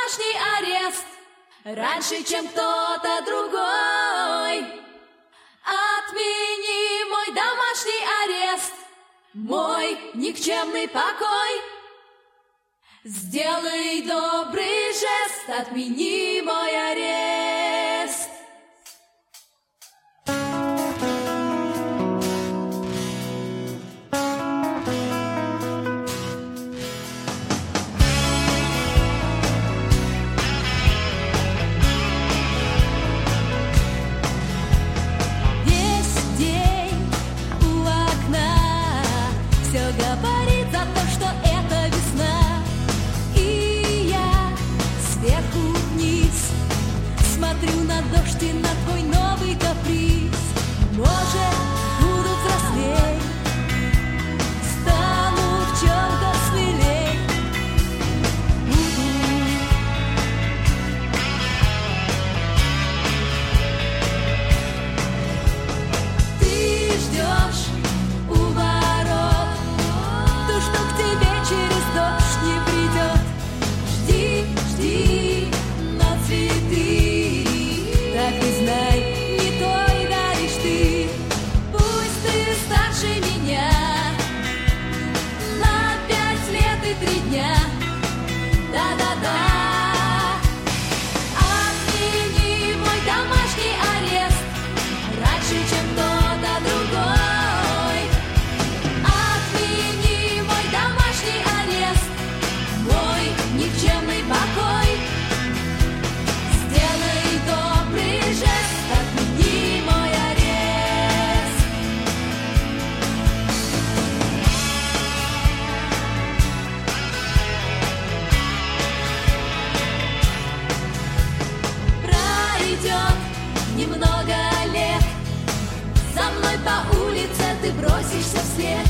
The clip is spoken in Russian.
домашний арест раньше, чем кто-то другой. Отмени мой домашний арест, мой никчемный покой. Сделай добрый жест, отмени мой арест. Говорит за то, что это весна, и я сверху вниз смотрю на дождь и на твой новый каприз. Может, буду взрослей, стану в чем-то смелей. Ты ждешь у ворот, что к тебе через дождь не придет. Жди, жди, но цветы, так и знай, не той даришь ты. Пусть ты старше меня на 5 лет и 3 дня. Да-да-да. Отмени мой домашний арест раньше, чем кто-то другой. Отмени мой домашний арест, мой никчемный покой. Сделай добрый жест, отмени мой арест. Пройдет немного лет, за мной по улице ты бросишься вслед.